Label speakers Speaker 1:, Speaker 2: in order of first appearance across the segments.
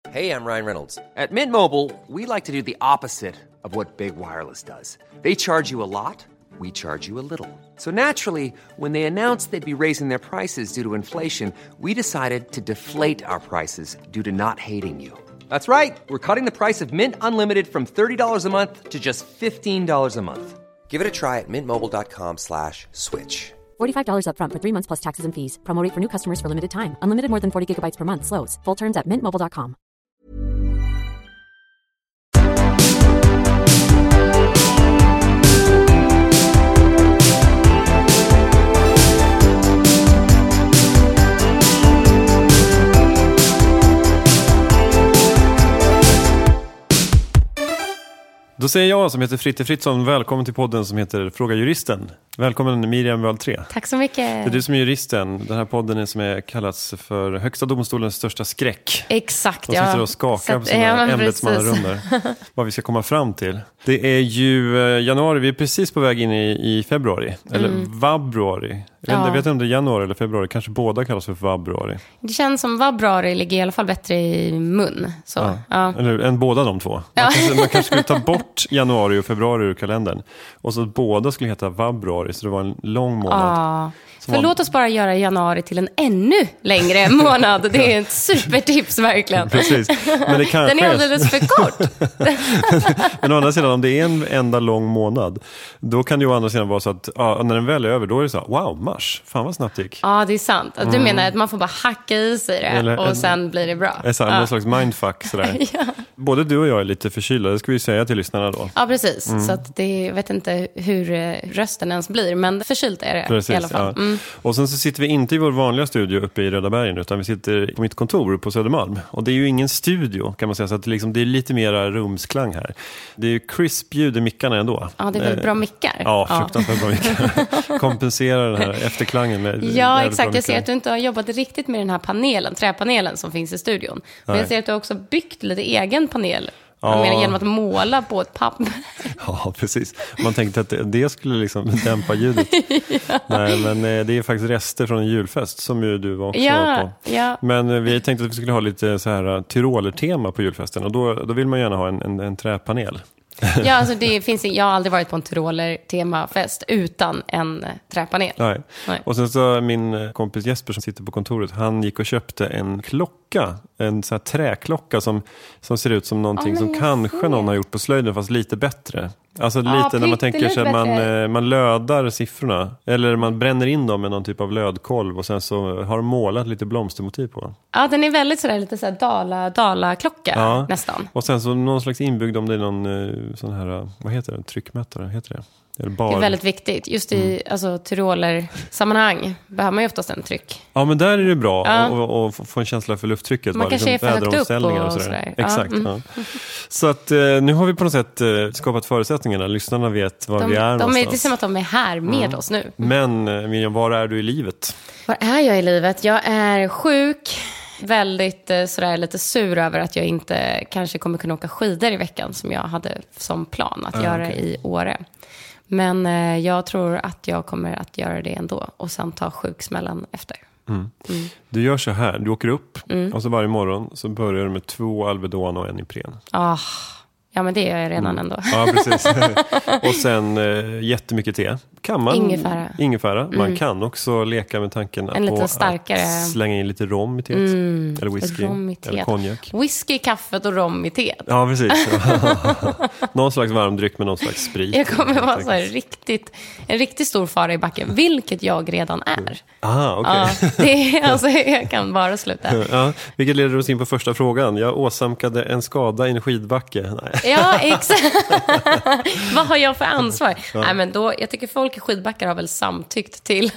Speaker 1: Hey, I'm Ryan Reynolds. At Mint Mobile, we like to do the opposite of what Big Wireless does. They charge you a lot, we charge you a little. So naturally, when they announced they'd be raising their prices due to inflation, we decided to deflate our prices due to not hating you. That's right. We're cutting the price of Mint Unlimited from $30 a month to just $15 a month. Give it a try at mintmobile.com/switch.
Speaker 2: $45 up front for 3 months plus taxes and fees. Promo rate for new customers for limited time. Unlimited more than 40 gigabytes per month. Slows full terms at mintmobile.com.
Speaker 3: Då säger jag som heter Fritte Fritzson, välkommen till podden som heter Fråga Juristen. Välkommen Miriam Wall 3.
Speaker 4: Tack så mycket.
Speaker 3: Det är du som är juristen. Den här podden är som är kallats för Högsta domstolens största skräck.
Speaker 4: Exakt,
Speaker 3: ja. De sitter och skakar på sina ämbetsmannarum där. Vad vi ska komma fram till. Det är ju januari, vi är precis på väg in i februari. Eller vabruari. Jag vet inte om det är januari eller februari. Kanske båda kallas för vabruari.
Speaker 4: Det känns som vabruari ligger i alla fall bättre i mun. Så. Ja.
Speaker 3: Eller än båda de två. Man kanske skulle ta bort januari och februari ur kalendern. Och så att båda skulle heta vabruari. Så det var en lång månad.
Speaker 4: Låt oss bara göra januari till en ännu längre månad. Det är ett supertips verkligen.
Speaker 3: Precis. Men det kanske
Speaker 4: den är alldeles för kort.
Speaker 3: Men å andra sidan, om det är en enda lång månad, då kan det ju å andra sidan vara så att när den väl är över, då är det så wow, mars, fan vad snabbt gick.
Speaker 4: Ja, det är sant. Du menar att man får bara hacka i sig det och sen blir det bra.
Speaker 3: Det är någon slags mindfuck sådär. Ja. Både du och jag är lite förkylda, det ska vi säga till lyssnarna då.
Speaker 4: Ja, precis. Så att jag vet inte hur rösten ens blir, men förkylt är det precis, i alla fall.
Speaker 3: Ja. Och sen så sitter vi inte i vår vanliga studio uppe i Röda bergen, utan vi sitter på mitt kontor på Södermalm. Och det är ju ingen studio kan man säga, så att det är lite mera rumsklang här. Det är ju crisp ljud i mickarna ändå.
Speaker 4: Ja, det är väldigt bra mickar.
Speaker 3: Ja, fruktansvärt bra mickar. Kompenserar den här efterklangen med.
Speaker 4: Ja, exakt. Jag ser att du inte har jobbat riktigt med den här panelen, träpanelen som finns i studion. Men jag ser att du också byggt lite egen panel. Jag menar genom att måla på ett papper.
Speaker 3: Ja, precis. Man tänkte att det skulle liksom dämpa ljudet. Ja. Nej, men det är faktiskt rester från en julfest som ju du var också på.
Speaker 4: Ja.
Speaker 3: Men vi tänkte att vi skulle ha lite så här tyroler-tema på julfesten. Och då vill man gärna ha en träpanel.
Speaker 4: Ja, alltså jag har aldrig varit på en tyroler-temafest utan en träpanel.
Speaker 3: Nej. Och sen så min kompis Jesper som sitter på kontoret, han gick och köpte en klocka, en så här träklocka som ser ut som någonting som kanske någon har gjort på slöjden, fast lite bättre. Alltså lite när man tänker sig att man lödar siffrorna, eller man bränner in dem med någon typ av lödkolv och sen så har de målat lite blomstermotiv på den. Ja,
Speaker 4: den är väldigt sådär lite sådär dala-klocka nästan.
Speaker 3: Och sen så någon slags inbyggd, om det är någon sån här, vad heter det? Tryckmätare, heter det?
Speaker 4: Det är väldigt viktigt. Just i tyroler-sammanhang behöver man ju oftast en tryck.
Speaker 3: Ja, men där är det bra att få en känsla för lufttrycket.
Speaker 4: Man kanske är för högt upp och sådär.
Speaker 3: Exakt. Ja. Så att nu har vi på något sätt skapat förutsättningarna. Lyssnarna vet var vi är någonstans.
Speaker 4: Det är som att de är här med oss nu.
Speaker 3: Men Miriam, var är du i livet?
Speaker 4: Var är jag i livet? Jag är sjuk. Väldigt lite sur över att jag inte kanske kommer kunna åka skidor i veckan som jag hade som plan att göra i Åre. Men jag tror att jag kommer att göra det ändå och sen ta sjuksmällan efter.
Speaker 3: Du gör så här, du åker upp och så varje morgon så börjar du med 2 Alvedon och en Ipren.
Speaker 4: Ja, men det gör jag redan ändå.
Speaker 3: Ja, precis. Och sen jättemycket te. Kan man? Ingefära. Man kan också leka med tanken på att slänga in lite rom i teet. Eller whisky. Eller konjak.
Speaker 4: Whisky, kaffet och rom i teet.
Speaker 3: Ja, precis. Någon slags varmdryck med någon slags sprit.
Speaker 4: Jag kommer vara så här en riktigt stor fara i backen. Vilket jag redan är.
Speaker 3: Okej.
Speaker 4: Jag kan bara sluta.
Speaker 3: Vilket leder oss in på första frågan. Jag åsamkade en skada i en skidbacke. Nej.
Speaker 4: Ja, exakt. Vad har jag för ansvar? Nej, men jag tycker folk i skidbackar har väl samtyckt till.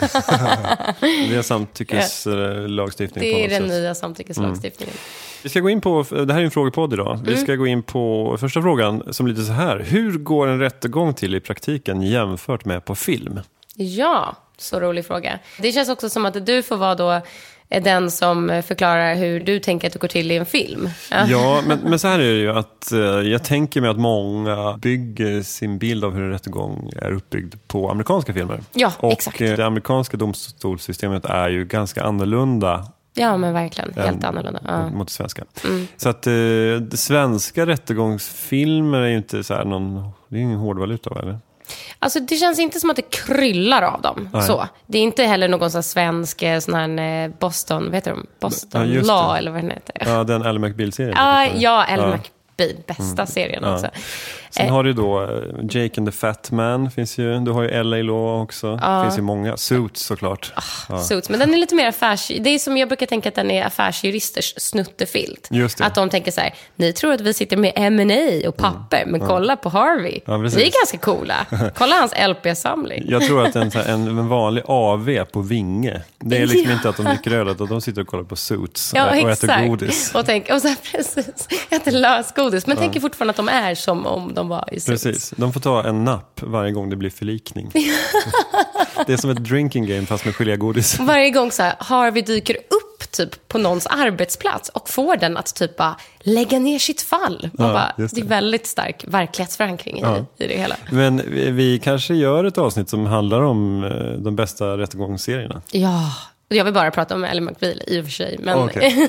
Speaker 3: Det är samtyckeslagstiftning.
Speaker 4: Det är den nya samtyckeslagstiftningen.
Speaker 3: Vi ska gå in på, det här är en frågepodd idag. Vi ska gå in på första frågan som lite så här. Hur går en rättegång till i praktiken jämfört med på film?
Speaker 4: Ja, så rolig fråga. Det känns också som att du får vara då den som förklarar hur du tänker att det går till i en film.
Speaker 3: Ja, men så här är det ju att jag tänker mig att många bygger sin bild av hur en rättegång är uppbyggd på amerikanska filmer.
Speaker 4: Ja,
Speaker 3: och
Speaker 4: exakt.
Speaker 3: Det amerikanska domstolssystemet är ju ganska annorlunda
Speaker 4: Ja, men verkligen. Helt annorlunda.
Speaker 3: Mot det svenska. Så att det svenska rättegångsfilmer är ju inte så här det är ingen hårdvaluta, eller?
Speaker 4: Alltså det känns inte som att det kryllar av dem. Så. Det är inte heller någon sån svensk sån här Boston, vet du, Boston Law eller vad den heter.
Speaker 3: Ja, den Ally McBeal-serien.
Speaker 4: Ja, Ally McBeal, bästa serien också.
Speaker 3: Sen har du då Jake and the Fat Man finns ju. Du har ju LA Law också. Finns ju många. Suits såklart.
Speaker 4: Suits, men den är lite mer det är som jag brukar tänka att den är affärsjuristers snuttefilt.
Speaker 3: Just det.
Speaker 4: Att de tänker så här, ni tror att vi sitter med M&A och papper, men kolla på Harvey.
Speaker 3: Ja,
Speaker 4: vi är ganska coola. Kolla hans LP-samling.
Speaker 3: Jag tror att en vanlig AV på Vinge, det är liksom inte att de dricker öl, utan de sitter och kollar på Suits och äter godis.
Speaker 4: Och så här, precis, äter lösgodis. Men tänker fortfarande att de är som om de var i Suits.
Speaker 3: Precis, de får ta en napp varje gång det blir förlikning. Det är som ett drinking game fast med gelégodis.
Speaker 4: Varje gång så här, Harvey dyker upp typ på någons arbetsplats och får den att typ bara lägga ner sitt fall. Det är väldigt stark verklighetsförankring i det hela. Men
Speaker 3: vi kanske gör ett avsnitt som handlar om de bästa rättegångsserierna.
Speaker 4: Ja, jag vill bara prata om Ally McBeal i och för sig. Men,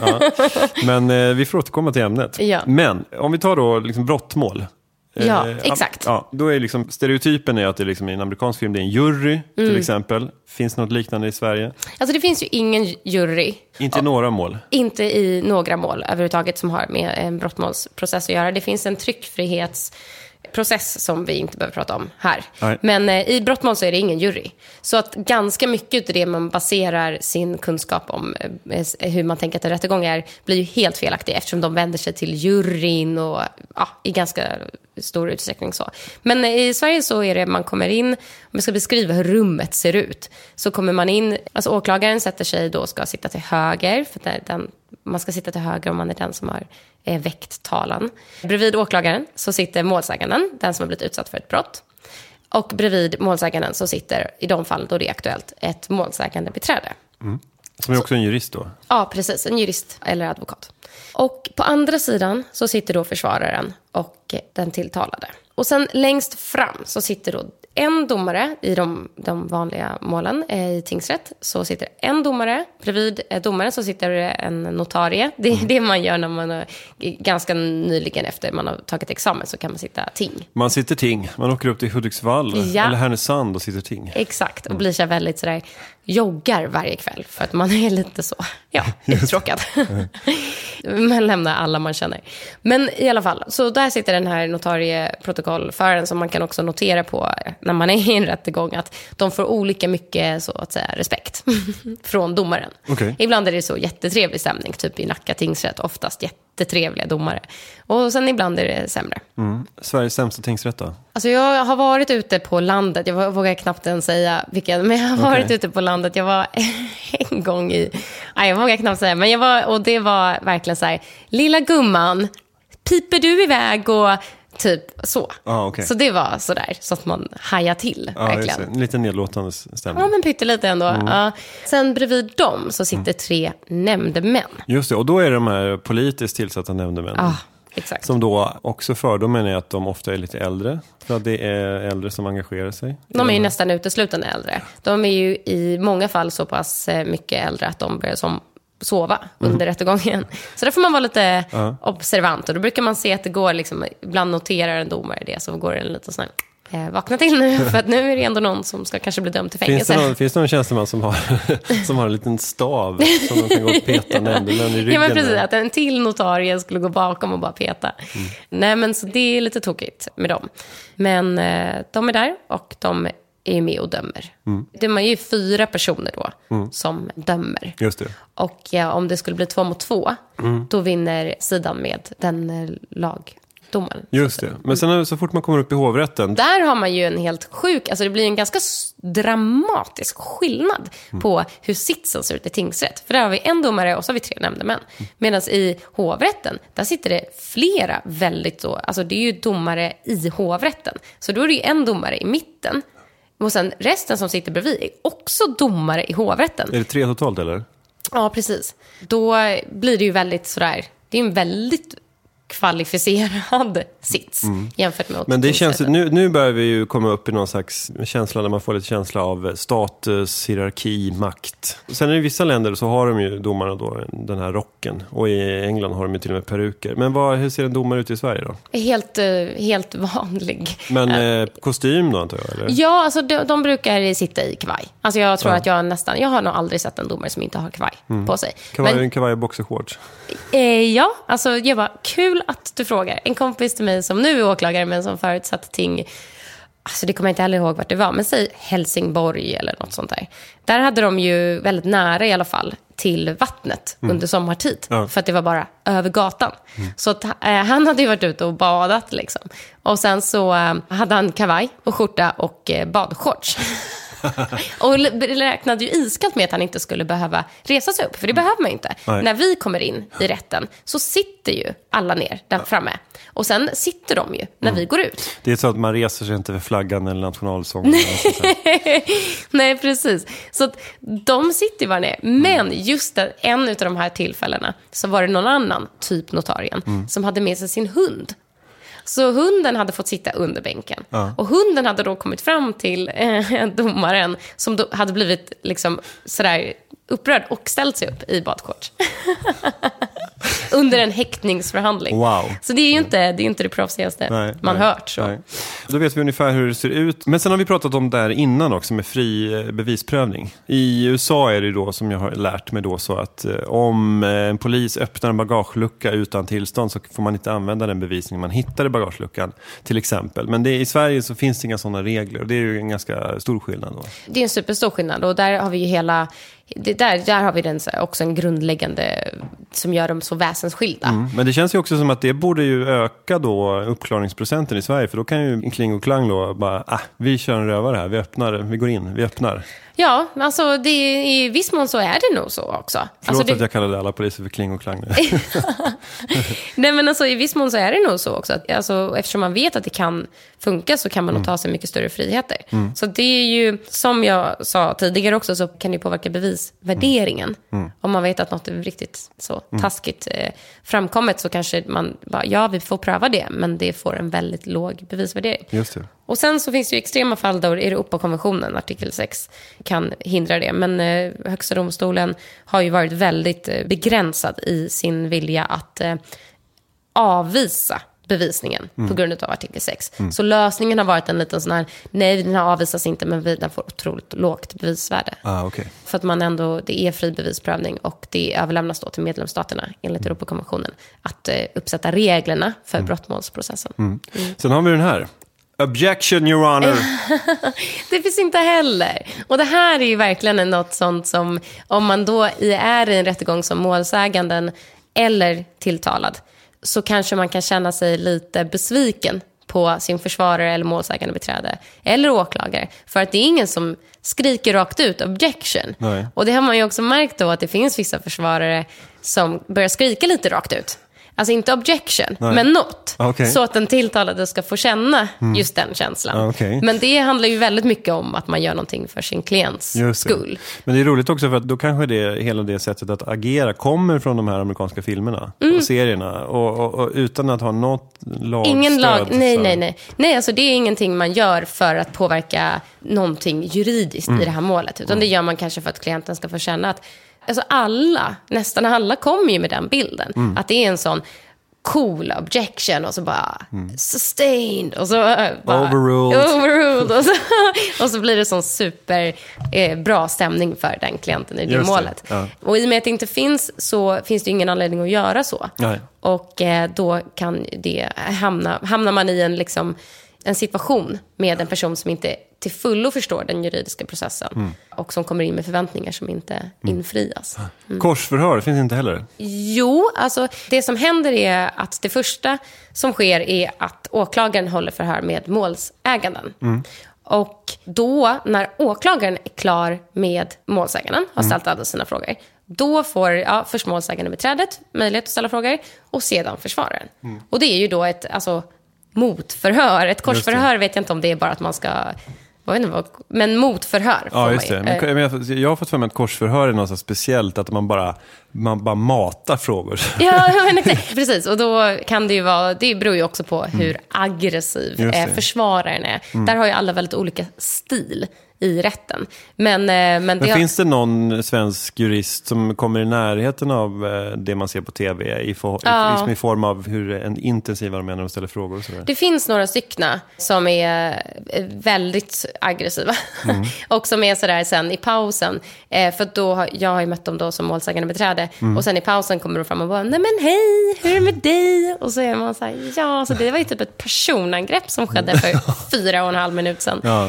Speaker 3: men vi får återkomma till ämnet.
Speaker 4: Ja.
Speaker 3: Men om vi tar då liksom brottmål.
Speaker 4: Ja, exakt.
Speaker 3: Ja, då är liksom, stereotypen är att det liksom, i en amerikansk film det är en jury till exempel. Finns det något liknande i Sverige? Alltså
Speaker 4: det finns ju ingen jury.
Speaker 3: Inte i några mål?
Speaker 4: Inte i några mål överhuvudtaget som har med en brottmålsprocess att göra. Det finns en tryckfrihetsprocess som vi inte behöver prata om här.
Speaker 3: Nej.
Speaker 4: Men i brottmål så är det ingen jury. Så att ganska mycket av det man baserar sin kunskap om hur man tänker att en rättegång är blir ju helt felaktigt eftersom de vänder sig till juryn och i ganska stor utsträckning så. Men i Sverige så är det man kommer in, om jag ska beskriva hur rummet ser ut, så kommer man in, alltså åklagaren sätter sig då, ska sitta till höger, för man ska sitta till höger om man är den som har väckt talan. Bredvid åklagaren så sitter målsäganden, den som har blivit utsatt för ett brott. Och bredvid målsäganden så sitter, i de fall då det är aktuellt, ett målsägande beträde.
Speaker 3: Som är också en jurist då?
Speaker 4: Ja, precis. En jurist eller advokat. Och på andra sidan så sitter då försvararen och den tilltalade. Och sen längst fram så sitter då en domare i de vanliga målen i tingsrätt. Så sitter en domare, bredvid domaren så sitter en notarie. Det är det man gör när man ganska nyligen efter man har tagit examen så kan man sitta ting.
Speaker 3: Man sitter ting, man åker upp till Hudiksvall eller Härnösand och sitter ting.
Speaker 4: Exakt, och blir så väldigt sådär, joggar varje kväll för att man är lite så, uttråkad. Man lämnar alla man känner. Men i alla fall, så där sitter den här notarieprotokollföraren som man kan också notera på när man är i en rättegång att de får olika mycket så att säga respekt från domaren.
Speaker 3: Okay.
Speaker 4: Ibland är det så jättetrevlig stämning, typ i Nacka tingsrätt, oftast jättetrevliga domare. Och sen ibland är det sämre.
Speaker 3: Sveriges sämsta tingsrätt då? Alltså
Speaker 4: jag har varit ute på landet, jag vågar knappt ens säga vilken, men jag har varit ute på landet. Jag var en gång jag vågar knappt säga, men och det var verkligen så här, lilla gumman, piper du iväg och typ så.
Speaker 3: Okay.
Speaker 4: Så det var så där, så att man hajar till verkligen.
Speaker 3: Lite nedlåtande stämning.
Speaker 4: Ja, men pyttelite ändå. Sen bredvid dem så sitter 3 nämndemän.
Speaker 3: Just det, och då är de här politiskt tillsatta nämndemän.
Speaker 4: Exakt.
Speaker 3: Som då också fördomen är att de ofta är lite äldre. För att det är äldre som engagerar sig.
Speaker 4: De är ju nästan uteslutande äldre. De är ju i många fall så pass mycket äldre att de börjar sova under rättegången. Så där får man vara lite observant. Och då brukar man se att det går liksom, ibland noterar en domare det, så går det en liten sån här, vakna till nu, för att nu är det ändå någon som ska kanske bli dömd till fängelse.
Speaker 3: Finns det någon tjänsteman som har en liten stav som de kan gå och peta nämndemän i ryggen?
Speaker 4: Ja, men precis, att en till notarie skulle gå bakom och bara peta. Nej, men så det är lite tokigt med dem. Men de är där och de är med och dömer. Det är ju 4 personer då som dömer.
Speaker 3: Just det.
Speaker 4: Och om det skulle bli 2 mot 2, då vinner sidan med den lagdomaren.
Speaker 3: Just det. Men sen så fort man kommer upp i hovrätten,
Speaker 4: där har man ju en helt sjuk, alltså det blir en ganska dramatisk skillnad på hur sitsen ser ut i tingsrätt. För där har vi en domare och så har vi 3 nämndemän. Medan i hovrätten, där sitter det flera väldigt så, alltså det är ju domare i hovrätten. Så då är det ju en domare i mitten. Och sen resten som sitter bredvid är också domare i hovrätten.
Speaker 3: Är det 3 totalt eller?
Speaker 4: Ja, precis. Då blir det ju väldigt sådär, det är en väldigt kvalificerad sits jämfört med
Speaker 3: Men det känns, nu börjar vi ju komma upp i någon slags känsla där man får lite känsla av status, hierarki, makt. Sen i vissa länder så har de ju domarna då den här rocken, och i England har de ju till och med peruker. Men hur ser en domare ut i Sverige då?
Speaker 4: Helt vanlig.
Speaker 3: Men kostym då antar jag, eller? Ja,
Speaker 4: alltså de brukar sitta i kavaj. Alltså jag tror att jag har nog aldrig sett en domare som inte har kavaj på sig.
Speaker 3: Kavaj och boxershorts?
Speaker 4: Ja, alltså jag bara, kul att du frågar. En kompis till mig som nu är åklagare men som förut satt ting, alltså det kommer jag inte heller ihåg vart det var, men säg Helsingborg eller något sånt där. Där hade de ju väldigt nära i alla fall till vattnet under sommartid. Ja. För att det var bara över gatan. Så att, han hade ju varit ute och badat liksom. Och sen så hade han kavaj och skjorta och badshorts. Och räknade ju iskallt med att han inte skulle behöva resa sig upp. För det behöver man inte. Nej. När vi kommer in i rätten så sitter ju alla ner där framme. Och sen sitter de ju när vi går ut.
Speaker 3: Det är så att man reser sig inte för flaggan eller nationalsången.
Speaker 4: Nej, precis. Så att de sitter ju bara ner. Men just en av de här tillfällena så var det någon annan, typ notarien, som hade med sig sin hund. Så hunden hade fått sitta under bänken. Ja. Och hunden hade då kommit fram till domaren som då hade blivit liksom sådär upprörd och ställt sig upp i badshorts. Under en häktningsförhandling.
Speaker 3: Wow.
Speaker 4: Så det är ju inte det proffsigaste man hört. Så. Nej.
Speaker 3: Då vet vi ungefär hur det ser ut. Men sen har vi pratat om där innan också med fri bevisprövning. I USA är det då, som jag har lärt mig då, så att om en polis öppnar en bagagelucka utan tillstånd så får man inte använda den bevisning man hittar i bagageluckan till exempel. Men i Sverige så finns det inga sådana regler och det är ju en ganska stor skillnad då.
Speaker 4: Det är en superstor skillnad och där har vi ju där har vi också en grundläggande som gör dem så väsensskilda.
Speaker 3: Men det känns ju också som att det borde ju öka då uppklaringsprocenten i Sverige, för då kan ju Kling och Klang då bara, vi kör en rövare här, vi går in, vi öppnar.
Speaker 4: Ja, alltså i viss mån så är det nog så också.
Speaker 3: Förlåt att jag kallade alla poliser för Kling och Klang.
Speaker 4: Nej, men alltså i viss mån så är det nog så också. Alltså, eftersom man vet att det kan funka så kan man nog ta sig mycket större friheter. Så det är ju, som jag sa tidigare också, så kan det påverka bevisvärderingen. Om man vet att något är riktigt så taskigt framkommet så kanske man bara, vi får pröva det, men det får en väldigt låg bevisvärdering.
Speaker 3: Just det.
Speaker 4: Och sen så finns det ju extrema fall där Europakonventionen, artikel 6, kan hindra det. Men Högsta domstolen har ju varit väldigt begränsad i sin vilja att avvisa bevisningen på grund av artikel 6. Så lösningen har varit en liten sån här, nej, den avvisas inte, men den får otroligt lågt bevisvärde.
Speaker 3: Okay.
Speaker 4: För att man ändå, det är fri bevisprövning och det överlämnas då till medlemsstaterna enligt Europakonventionen att uppsätta reglerna för brottmålsprocessen.
Speaker 3: Sen har vi den här. Objection, your honor.
Speaker 4: Det finns inte heller. Och det här är ju verkligen något sånt som, om man då är i en rättegång som målsäganden eller tilltalad, så kanske man kan känna sig lite besviken på sin försvarare eller målsägande beträde eller åklagare. För att det är ingen som skriker rakt ut objection. Nej. Och det har man ju också märkt då, att det finns vissa försvarare som börjar skrika lite rakt ut. Alltså inte objection, men not. Okay. Så att den tilltalade ska få känna just den känslan. Okay. Men det handlar ju väldigt mycket om att man gör någonting för sin klients skull.
Speaker 3: Men det är roligt också för att då kanske hela det sättet att agera kommer från de här amerikanska filmerna och serierna. Och utan att ha något lagstöd. Ingen lag,
Speaker 4: nej. Nej, alltså det är ingenting man gör för att påverka någonting juridiskt i det här målet. Utan det gör man kanske för att klienten ska få känna att alltså nästan alla kommer ju med den bilden. Att det är en sån cool objection och så bara sustained och så bara overruled och så blir det sån super bra stämning för den klienten i det målet. Ja. Och i och med att det inte finns så finns det ingen anledning att göra så. Nej. Och då kan det hamnar man i en situation med en person som inte till fullo förstår den juridiska processen och som kommer in med förväntningar som inte infrias.
Speaker 3: Korsförhör finns inte heller?
Speaker 4: Jo, alltså det som händer är att det första som sker är att åklagaren håller förhör med målsäganden. Och då, när åklagaren är klar med målsäganden, har ställt alla sina frågor, då får först målsägande beträdet möjlighet att ställa frågor och sedan försvararen. Och det är ju då ett motförhör. Ett korsförhör vet jag inte om det är bara att man ska men motförhör får
Speaker 3: Ja, just det. Men jag har fått för mig att korsförhör är något så speciellt, att man bara matar frågor.
Speaker 4: Ja, men precis. Och då kan det ju vara, det beror ju också på hur aggressiv försvararen är. Där har ju alla väldigt olika stil i rätten. Men
Speaker 3: finns det någon svensk jurist som kommer i närheten av det man ser på tv i form av hur en intensivare menar när de ställer frågor och sådär?
Speaker 4: Det finns några stycken som är väldigt aggressiva och som är sådär sen i pausen, för då jag har ju mött dem då som målsägande beträde och sen i pausen kommer de fram och bara, nej men hej, hur är det med dig? Och så är man så här, ja, så det var ju typ ett personangrepp som skedde för 4,5 minuter sedan. Ja.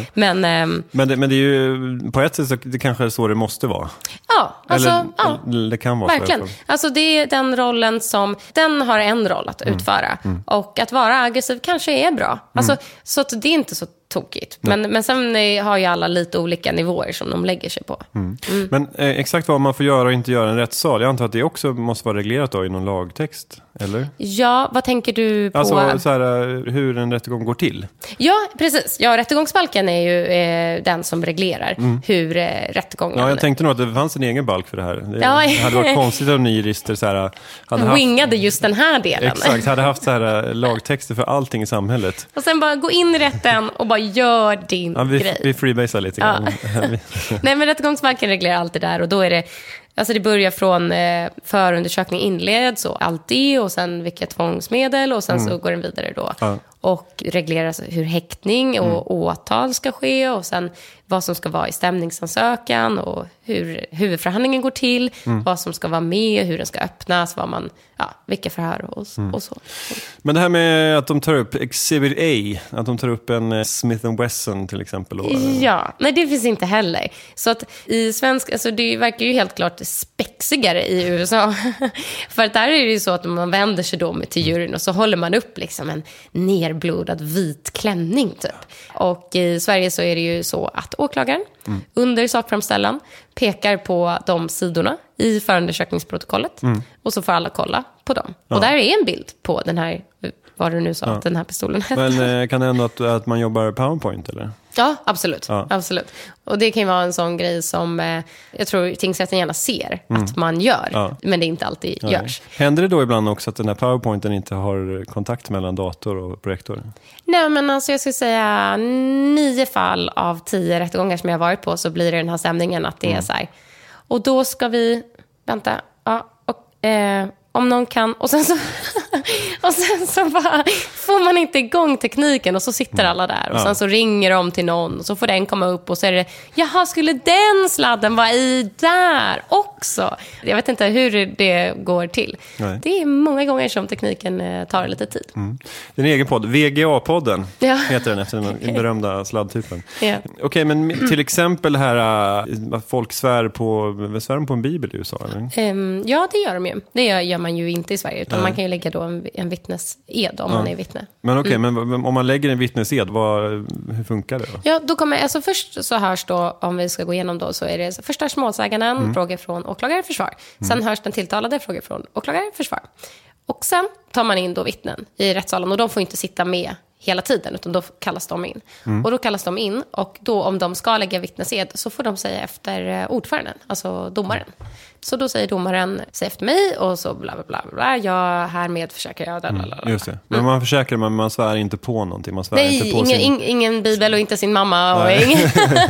Speaker 3: Men det är ju på ett sätt så det kanske är så det måste vara.
Speaker 4: Ja, alltså,
Speaker 3: eller det kan vara
Speaker 4: verkligen.
Speaker 3: så.
Speaker 4: Alltså det är den rollen som, den har en roll att utföra. Och att vara aggressiv kanske är bra. Alltså, så att det är inte så tokigt. Men sen har ju alla lite olika nivåer som de lägger sig på.
Speaker 3: Men exakt vad man får göra och inte göra i en rättssal, jag antar att det också måste vara reglerat då i någon lagtext, eller?
Speaker 4: Ja, vad tänker du på?
Speaker 3: Alltså så här, hur en rättegång går till.
Speaker 4: Ja, precis. Ja, rättegångsbalken är ju den som reglerar hur rättegången...
Speaker 3: Ja, jag tänkte nog att det fanns en egen balk för det här. Det hade varit konstigt om ni jurister så här,
Speaker 4: wingade just den här delen.
Speaker 3: Exakt, hade haft så här lagtexter för allting i samhället.
Speaker 4: Och sen bara gå in i rätten och bara gör din grej.
Speaker 3: Vi freebasar lite grann.
Speaker 4: Nej, men rättegångsbalken reglerar allt det där, och då är det, alltså det börjar från förundersökning inleds och allt det, och sen vilka tvångsmedel, och sen så går den vidare då. Och regleras hur häktning och åtal ska ske, och sen vad som ska vara i stämningsansökan och hur huvudförhandlingen går till, vad som ska vara med, hur den ska öppnas, vilka förhör och så.
Speaker 3: Men det här med att de tar upp Exhibit A, att de tar upp en Smith & Wesson till exempel.
Speaker 4: Ja, nej, det finns inte heller. Så att i svensk, alltså det verkar ju helt klart spexigare i USA. För att där är det ju så att man vänder sig då till juryn och så håller man upp liksom en nerblodad vit klänning typ. Och i Sverige så är det ju så att åklagaren under sakframställan pekar på de sidorna i förundersökningsprotokollet och så får alla kolla på dem. Och där är en bild på den här, vad du nu sa att den här pistolen hette.
Speaker 3: Men kan det ändå att man jobbar PowerPoint eller?
Speaker 4: Ja, absolut. Absolut. Och det kan ju vara en sån grej som jag tror tingsrätten gärna ser att man gör, men det inte alltid görs.
Speaker 3: Händer det då ibland också att den här PowerPointen inte har kontakt mellan dator och projektor?
Speaker 4: Nej, men alltså jag skulle säga 9 fall av 10 rättegångar som jag har varit på, så blir det den här stämningen att det är så här. Och då ska vi, vänta, om någon kan, och sen så bara får man inte igång tekniken, och så sitter alla där och sen så ringer de till någon och så får den komma upp och så är det, jaha, skulle den sladden vara i där också? Jag vet inte hur det går till. Nej. Det är många gånger som tekniken tar lite tid.
Speaker 3: Det är en egen podd, VGA-podden heter den efter den berömda sladdtypen. Okej, men till exempel här folk svär på en bibel i USA, eller?
Speaker 4: Ja, det gör de ju. Det gör man ju inte i Sverige, utan man kan ju lägga då en vittnesed om man är vittne.
Speaker 3: Men okej, men om man lägger en vittnesed, hur funkar det då?
Speaker 4: Ja, då kommer, alltså först så hörs då, om vi ska gå igenom då, så är det först hörs målsäganden, frågor från åklagare, försvar. Sen hörs den tilltalade, frågor från åklagare, försvar. Och sen tar man in då vittnen i rättssalen, och de får inte sitta med hela tiden, utan då kallas de in. Och då kallas de in, och då om de ska lägga vittnesed så får de säga efter ordföranden, alltså domaren. Så då säger domaren, säg efter mig, och så bla bla bla bla, jag härmed försäkrar jag.
Speaker 3: Just det. Men man försäkrar, man svär inte på någonting. Man svär inte på
Speaker 4: ingen bibel och inte sin mamma och ingen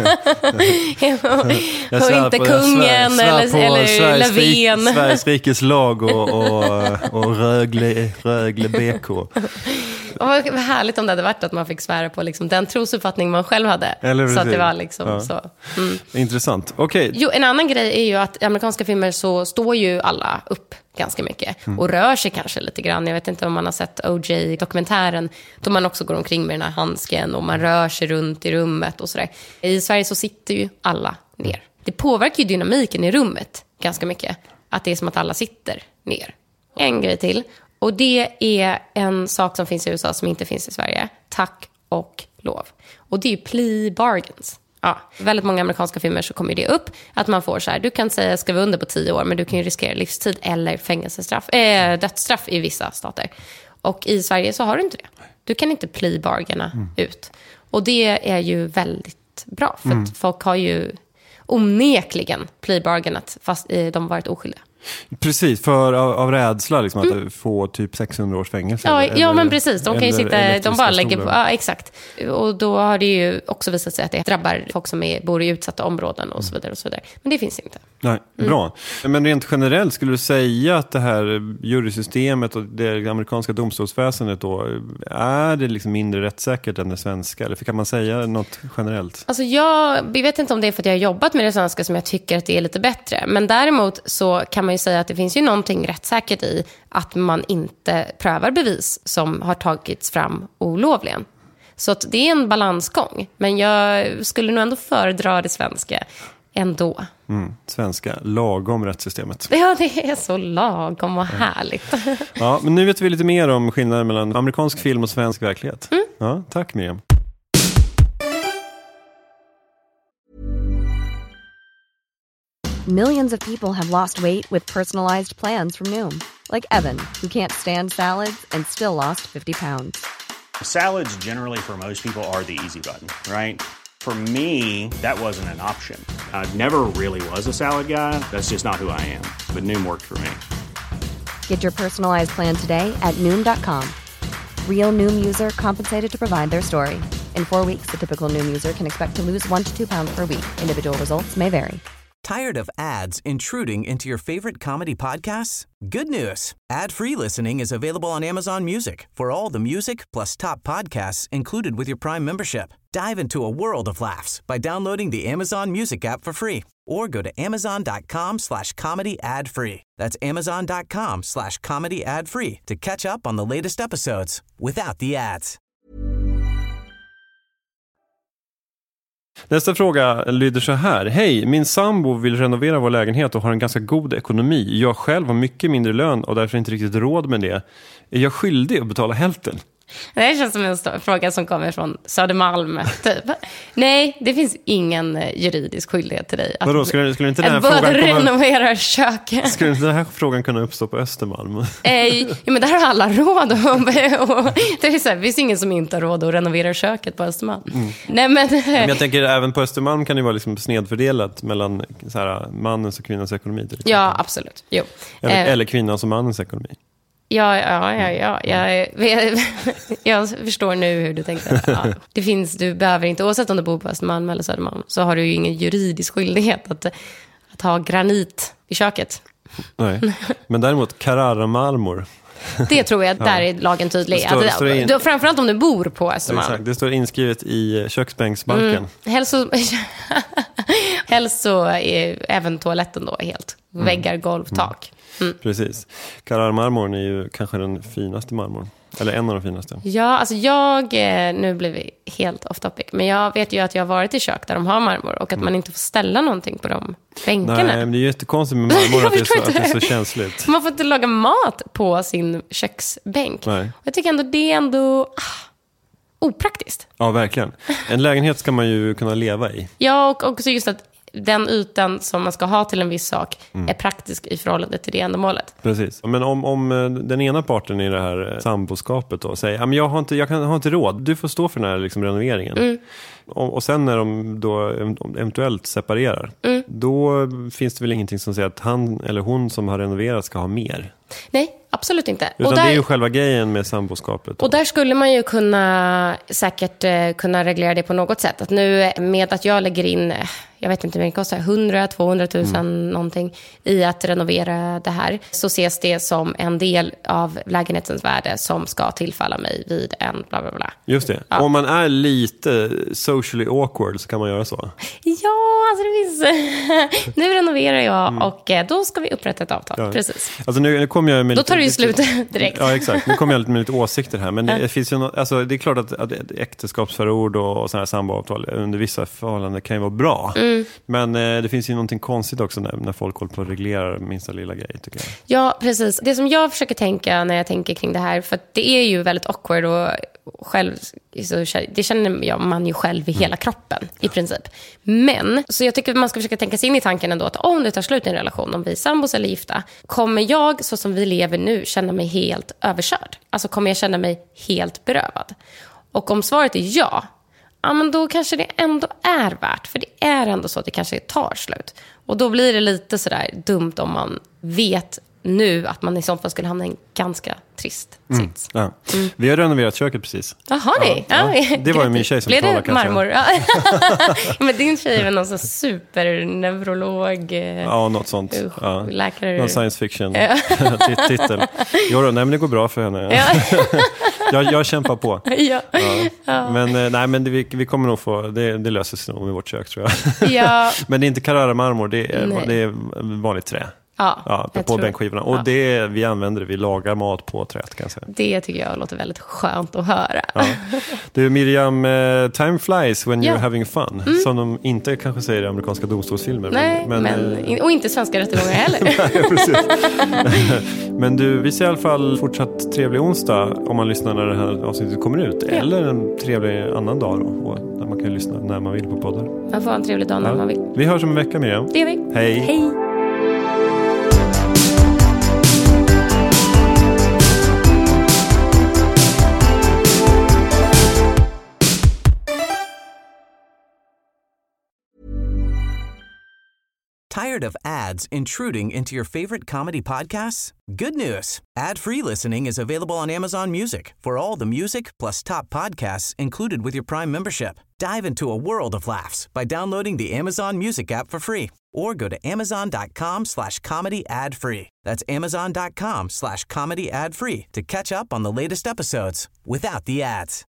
Speaker 4: och inte kungen eller Löfven.
Speaker 3: Sveriges rikes lag och Rögle BK.
Speaker 4: Och vad härligt om det hade varit att man fick svära på liksom den trosuppfattning man själv hade. Eller så att det var liksom så.
Speaker 3: Intressant. Okej.
Speaker 4: Jo, en annan grej är ju att i amerikanska filmer så står ju alla upp ganska mycket och rör sig kanske lite grann. Jag vet inte om man har sett OJ-dokumentären, då man också går omkring med den här handsken och man rör sig runt i rummet och sådär. I Sverige så sitter ju alla ner. Det påverkar ju dynamiken i rummet ganska mycket, att det är som att alla sitter ner. En grej till. Och det är en sak som finns i USA som inte finns i Sverige. Tack och lov. Och det är plea bargains. Ja, väldigt många amerikanska filmer så kommer det upp att man får så här, du kan säga skriva under på 10 år, men du kan ju riskera livstid eller fängelsestraff, dödsstraff i vissa stater. Och i Sverige så har du inte det. Du kan inte plea bargaina ut. Och det är ju väldigt bra. För att folk har ju onekligen playbargainat fast de varit oskyldiga.
Speaker 3: Precis, för av rädsla liksom, att få typ 600 års fängelse.
Speaker 4: Ja, men precis. De kan ju sitta, de bara lägger på, ja exakt. Och då har det ju också visat sig att det drabbar folk som bor i utsatta områden och så vidare och så vidare. Men det finns inte.
Speaker 3: Nej, bra. Men rent generellt skulle du säga att det här jurysystemet och det amerikanska domstolsväsendet då, är det liksom mindre rättssäkert än det svenska? Eller kan man säga något generellt?
Speaker 4: Alltså jag vet inte om det är för att jag har jobbat med det svenska som jag tycker att det är lite bättre. Men däremot så kan man ju säga att det finns ju någonting rättssäkert i att man inte prövar bevis som har tagits fram olovligen. Så att det är en balansgång. Men jag skulle nog ändå föredra det svenska ändå.
Speaker 3: Svenska lagom rättssystemet.
Speaker 4: Ja, det är så lagom och härligt.
Speaker 3: Ja, men nu vet vi lite mer om skillnaden mellan amerikansk film och svensk verklighet. Ja, tack Miriam.
Speaker 5: Millions of people have lost weight with personalized plans from Noom. Like Evan, who can't stand salads and still lost 50 pounds.
Speaker 6: Salads generally for most people are the easy button, right? For me, that wasn't an option. I never really was a salad guy. That's just not who I am. But Noom worked for me.
Speaker 5: Get your personalized plan today at Noom.com. Real Noom user compensated to provide their story. In 4 weeks, the typical Noom user can expect to lose 1 to 2 pounds per week. Individual results may vary.
Speaker 7: Tired of ads intruding into your favorite comedy podcasts? Good news. Ad-free listening is available on Amazon Music for all the music plus top podcasts included with your Prime membership. Dive into a world of laughs by downloading the Amazon Music app for free or go to amazon.com/comedy ad-free. That's amazon.com/comedy ad-free to catch up on the latest episodes without the ads.
Speaker 3: Nästa fråga lyder så här. Hej, min sambo vill renovera vår lägenhet och har en ganska god ekonomi. Jag själv har mycket mindre lön och därför inte riktigt råd med det. Är jag skyldig att betala hälften?
Speaker 4: Det här känns som en fråga som kommer från Södermalm, typ. Nej, det finns ingen juridisk skyldighet till dig.
Speaker 3: Vadå, skulle inte den här
Speaker 4: frågan
Speaker 3: renovera
Speaker 4: köket?
Speaker 3: Skulle inte den här frågan kunna uppstå på Östermalm?
Speaker 4: Ja, men där har alla råd. Det är så här, det finns ingen som inte har råd att renovera köket på Östermalm. Nej, men
Speaker 3: jag tänker även på Östermalm kan det vara liksom snedfördelat mellan så här, mannens och kvinnans ekonomi.
Speaker 4: Ja, absolut. Jo.
Speaker 3: Eller kvinnans och mannens ekonomi.
Speaker 4: Ja. Jag förstår nu hur du tänkte. Ja. Det finns, du behöver inte, oavsett om du bor på Östermalm eller Södermalm, så har du ju ingen juridisk skyldighet att ha granit i köket.
Speaker 3: Nej, men däremot Carrara-marmor.
Speaker 4: Det tror jag, där är lagen tydlig. Framförallt om du bor på Östermalm.
Speaker 3: Exakt, det står inskrivet i köksbänksbalken.
Speaker 4: Helst så är även toaletten då helt. Väggar, golv, tak.
Speaker 3: Precis. Carrara-marmorn är ju kanske den finaste marmorn. Eller en av de finaste. Ja,
Speaker 4: alltså nu blir vi helt off topic. Men jag vet ju att jag har varit i kök där de har marmor. Och att man inte får ställa någonting på de bänkarna.
Speaker 3: Nej, men det är ju jättekonstigt med marmor att det är så känsligt.
Speaker 4: Man får inte laga mat på sin köksbänk.
Speaker 3: Nej.
Speaker 4: Och jag tycker ändå det är ändå opraktiskt.
Speaker 3: Ja, verkligen. En lägenhet ska man ju kunna leva i.
Speaker 4: Ja, och också just att den ytan som man ska ha till en viss sak är praktisk i förhållande till det ändamålet.
Speaker 3: Precis. Men om den ena parten i det här samboskapet då säger att jag har inte råd, du får stå för den här liksom renoveringen. Och sen när de då eventuellt separerar, då finns det väl ingenting som säger att han eller hon som har renoverat ska ha mer.
Speaker 4: Nej, absolut inte.
Speaker 3: Utan och det är ju själva grejen med samboskapet.
Speaker 4: Och där skulle man ju säkert kunna reglera det på något sätt. Att nu med att jag lägger in, jag vet inte vad det kostar, 100-200 000 någonting i att renovera det här, så ses det som en del av lägenhetens värde som ska tillfalla mig vid en bla bla bla.
Speaker 3: Just det. Ja. Om man är lite socially awkward så kan man göra så.
Speaker 4: Ja, alltså det finns... Nu renoverar jag och då ska vi upprätta ett avtal. Ja. Precis.
Speaker 3: Alltså nu kommer jag med
Speaker 4: då tar det ju slut direkt.
Speaker 3: Ja, exakt. Nu kommer jag med lite åsikter här. Men det finns ju alltså det är klart att äktenskapsförord och sådana här samboavtal under vissa förhållanden kan ju vara bra. Men det finns ju någonting konstigt också när folk håller på att reglera minsta lilla grej, tycker jag.
Speaker 4: Ja, precis. Det som jag försöker tänka när jag tänker kring det här, för att det är ju väldigt awkward och själv, det känner man ju själv i hela kroppen i princip. Men, så jag tycker att man ska försöka tänka sig in i tanken ändå att om det tar slut i en relation, om vi är sambos eller gifta, kommer jag så som vi lever nu känna mig helt överkörd? Alltså kommer jag känna mig helt berövad? Och om svaret är ja, ja, men då kanske det ändå är värt. För det är ändå så att det kanske tar slut. Och då blir det lite sådär dumt om man vet nu att man i så fall skulle hamna i en ganska trist sits.
Speaker 3: Ja. Vi har renoverat köket precis.
Speaker 4: Jaha, det.
Speaker 3: Ja. Det var ju min tjej som talade kanske.
Speaker 4: Blev det marmor? Men din tjej är väl någon sån superneurolog?
Speaker 3: Ja, något sånt. Ja.
Speaker 4: Läkare.
Speaker 3: Någon science fiction titel. Jo, nej, men det går bra för henne. Jag kämpar på.
Speaker 4: Ja.
Speaker 3: Men nej, men vi kommer nog få, det löser sig nog med vårt kök, tror jag.
Speaker 4: Ja.
Speaker 3: Men det är inte Carrara-marmor, det är vanligt trä.
Speaker 4: Ja,
Speaker 3: på bänkskivorna. Och vi använder det, vi lagar mat på träet, kan jag säga.
Speaker 4: Det tycker jag låter väldigt skönt att höra.
Speaker 3: Ja. Du, Miriam, time flies when you're having fun. Som de inte kanske säger i amerikanska domstolsfilmer.
Speaker 4: Nej, men och inte svenska rättegångar heller.
Speaker 3: Nej, precis. Men du, vi ser i alla fall fortsatt trevlig onsdag om man lyssnar när det här avsnittet kommer ut. Ja. Eller en trevlig annan dag då, och där man kan lyssna när man vill på poddar.
Speaker 4: Man får en trevlig dag när man vill.
Speaker 3: Vi hörs om en vecka, Miriam.
Speaker 4: Det gör vi.
Speaker 3: Hej.
Speaker 4: Hej.
Speaker 7: Tired of ads intruding into your favorite comedy podcasts? Good news. Ad-free listening is available on Amazon Music for all the music plus top podcasts included with your Prime membership. Dive into a world of laughs by downloading the Amazon Music app for free or go to amazon.com/comedy ad-free. That's amazon.com/comedy ad-free to catch up on the latest episodes without the ads.